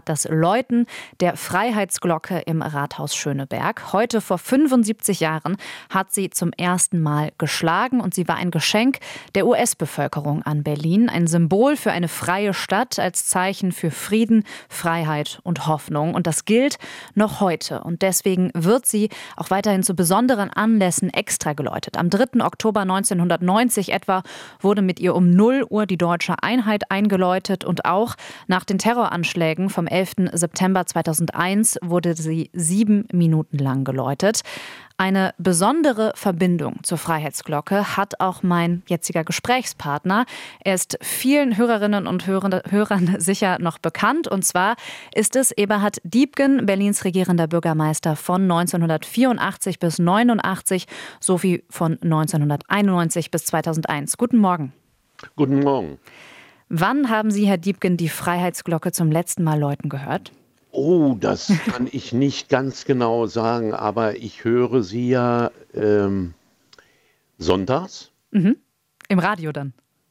das Läuten der Freiheitsglocke im Rathaus Schöneberg. Heute vor 75 Jahren hat sie zum ersten Mal geschlagen und sie war ein Geschenk der US-Bevölkerung an Berlin. Ein Symbol für eine freie Stadt als Zeichen für Frieden, Freiheit und Hoffnung. Und das gilt noch heute. Und deswegen wird sie auch weiterhin zu besonderen Anlässen extra geläutet. Am 3. Oktober 1990 etwa wurde mit ihr um 0 Uhr die deutsche Einheit eingeläutet und auch nach den Terroranschlägen vom 11. September 2001 wurde sie 7 Minuten lang geläutet. Eine besondere Verbindung zur Freiheitsglocke hat auch mein jetziger Gesprächspartner. Er ist vielen Hörerinnen und Hörern sicher noch bekannt. Und zwar ist es Eberhard Diepgen, Berlins regierender Bürgermeister von 1984 bis 1989 sowie von 1991 bis 2001. Guten Morgen. Guten Morgen. Wann haben Sie, Herr Diepgen, die Freiheitsglocke zum letzten Mal läuten gehört? Oh, das kann ich nicht ganz genau sagen, aber ich höre sie ja sonntags. Mhm. Im Radio dann?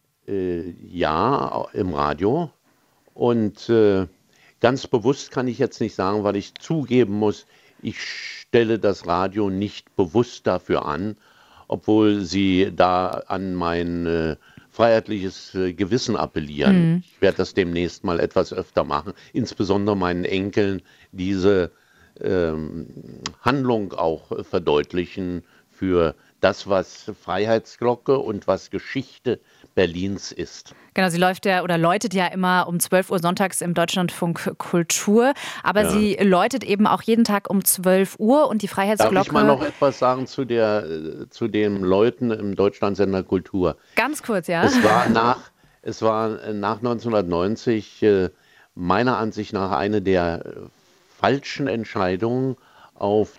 Ja, im Radio. Und ganz bewusst kann ich jetzt nicht sagen, weil ich zugeben muss, ich stelle das Radio nicht bewusst dafür an, obwohl sie da an mein freiheitliches Gewissen appellieren. Ich werde das demnächst mal etwas öfter machen, insbesondere meinen Enkeln diese Handlung auch verdeutlichen für das, was Freiheitsglocke und was Geschichte Berlins ist. Genau, sie läutet ja immer um 12 Uhr sonntags im Deutschlandfunk Kultur, aber sie läutet eben auch jeden Tag um 12 Uhr und die Freiheitsglocke... Darf ich mal noch etwas sagen zu dem Läuten im Deutschlandsender Kultur? Ganz kurz, ja. Es war nach 1990 meiner Ansicht nach eine der falschen Entscheidungen auf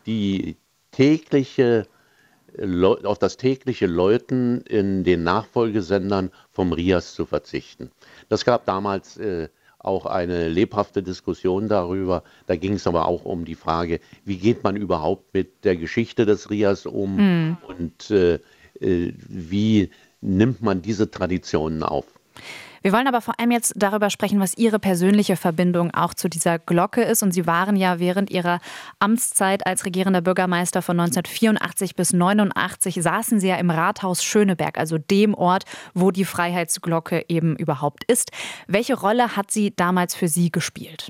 das tägliche Läuten in den Nachfolgesendern vom RIAS zu verzichten. Das gab damals auch eine lebhafte Diskussion darüber. Da ging es aber auch um die Frage, wie geht man überhaupt mit der Geschichte des RIAS um und wie nimmt man diese Traditionen auf? Wir wollen aber vor allem jetzt darüber sprechen, was Ihre persönliche Verbindung auch zu dieser Glocke ist. Und Sie waren ja während Ihrer Amtszeit als regierender Bürgermeister von 1984 bis 1989, saßen Sie ja im Rathaus Schöneberg, also dem Ort, wo die Freiheitsglocke eben überhaupt ist. Welche Rolle hat sie damals für Sie gespielt?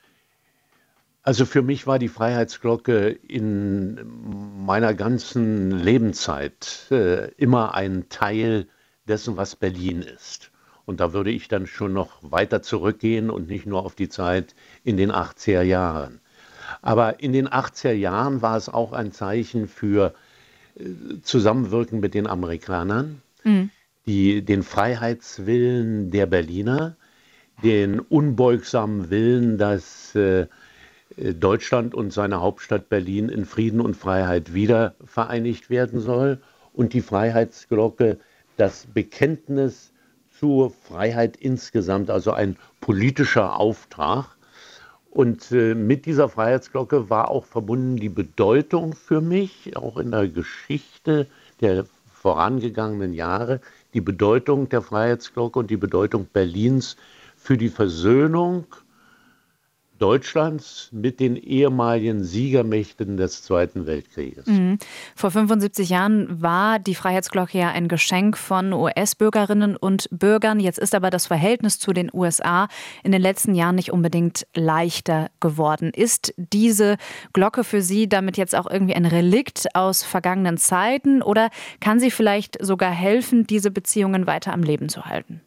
Also für mich war die Freiheitsglocke in meiner ganzen Lebenszeit immer ein Teil dessen, was Berlin ist. Und da würde ich dann schon noch weiter zurückgehen und nicht nur auf die Zeit in den 80er Jahren. Aber in den 80er Jahren war es auch ein Zeichen für Zusammenwirken mit den Amerikanern, den Freiheitswillen der Berliner, den unbeugsamen Willen, dass Deutschland und seine Hauptstadt Berlin in Frieden und Freiheit wieder vereinigt werden soll und die Freiheitsglocke das Bekenntnis zur Freiheit insgesamt, also ein politischer Auftrag. Und mit dieser Freiheitsglocke war auch verbunden die Bedeutung für mich, auch in der Geschichte der vorangegangenen Jahre, die Bedeutung der Freiheitsglocke und die Bedeutung Berlins für die Versöhnung Deutschlands mit den ehemaligen Siegermächten des Zweiten Weltkrieges. Vor 75 Jahren war die Freiheitsglocke ja ein Geschenk von US-Bürgerinnen und Bürgern. Jetzt ist aber das Verhältnis zu den USA in den letzten Jahren nicht unbedingt leichter geworden. Ist diese Glocke für Sie damit jetzt auch irgendwie ein Relikt aus vergangenen Zeiten oder kann sie vielleicht sogar helfen, diese Beziehungen weiter am Leben zu halten?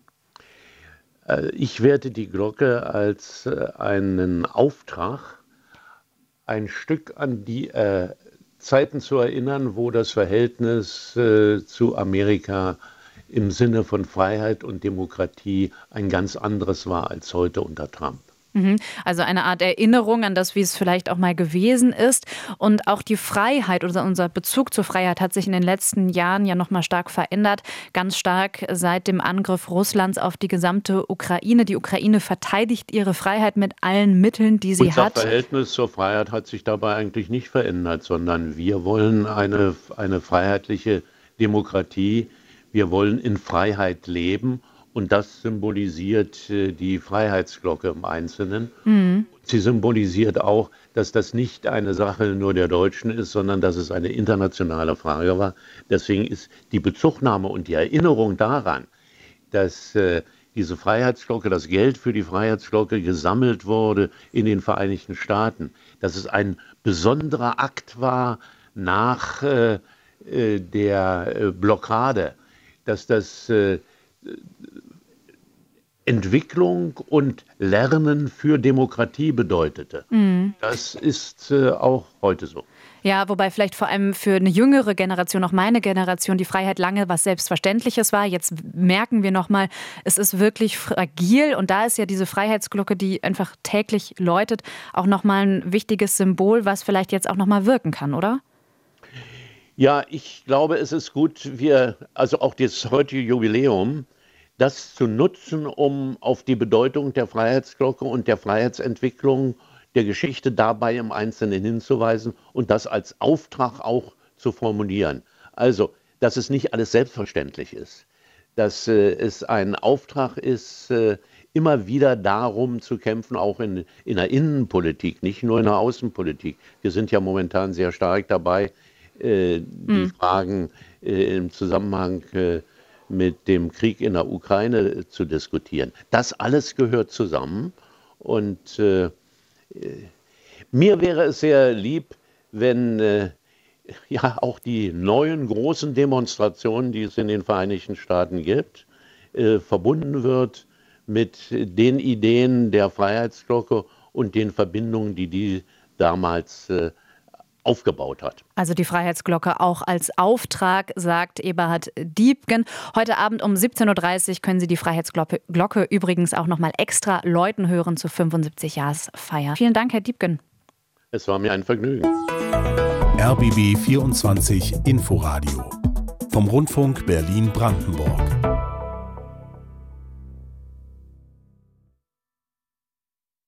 Ich werte die Glocke als einen Auftrag, ein Stück an die Zeiten zu erinnern, wo das Verhältnis zu Amerika im Sinne von Freiheit und Demokratie ein ganz anderes war als heute unter Trump. Also eine Art Erinnerung an das, wie es vielleicht auch mal gewesen ist. Und auch die Freiheit oder unser Bezug zur Freiheit hat sich in den letzten Jahren ja noch mal stark verändert. Ganz stark seit dem Angriff Russlands auf die gesamte Ukraine. Die Ukraine verteidigt ihre Freiheit mit allen Mitteln, die sie hat. Unser Verhältnis zur Freiheit hat sich dabei eigentlich nicht verändert, sondern wir wollen eine freiheitliche Demokratie. Wir wollen in Freiheit leben Und das symbolisiert die Freiheitsglocke im Einzelnen. Mhm. Sie symbolisiert auch, dass das nicht eine Sache nur der Deutschen ist, sondern dass es eine internationale Frage war. Deswegen ist die Bezugnahme und die Erinnerung daran, dass diese Freiheitsglocke, das Geld für die Freiheitsglocke gesammelt wurde in den Vereinigten Staaten, dass es ein besonderer Akt war nach der Blockade, dass das Entwicklung und Lernen für Demokratie bedeutete. Das ist auch heute so. Ja, wobei vielleicht vor allem für eine jüngere Generation, auch meine Generation, die Freiheit lange was Selbstverständliches war. Jetzt merken wir nochmal, es ist wirklich fragil. Und da ist ja diese Freiheitsglocke, die einfach täglich läutet, auch nochmal ein wichtiges Symbol, was vielleicht jetzt auch nochmal wirken kann, oder? Ja, ich glaube, es ist gut, also auch das heutige Jubiläum, das zu nutzen, um auf die Bedeutung der Freiheitsglocke und der Freiheitsentwicklung der Geschichte dabei im Einzelnen hinzuweisen und das als Auftrag auch zu formulieren. Also, dass es nicht alles selbstverständlich ist, dass es ein Auftrag ist, immer wieder darum zu kämpfen, auch in der Innenpolitik, nicht nur in der Außenpolitik. Wir sind ja momentan sehr stark dabei, die Fragen im Zusammenhang mit dem Krieg in der Ukraine zu diskutieren. Das alles gehört zusammen und mir wäre es sehr lieb, wenn ja auch die neuen großen Demonstrationen, die es in den Vereinigten Staaten gibt, verbunden wird mit den Ideen der Freiheitsglocke und den Verbindungen, die damals aufgebaut hat. Also die Freiheitsglocke auch als Auftrag, sagt Eberhard Diepgen. Heute Abend um 17:30 Uhr können Sie die Freiheitsglocke übrigens auch nochmal extra läuten hören zur 75-Jahresfeier. Vielen Dank, Herr Diepgen. Es war mir ein Vergnügen. RBB 24 Inforadio vom Rundfunk Berlin-Brandenburg.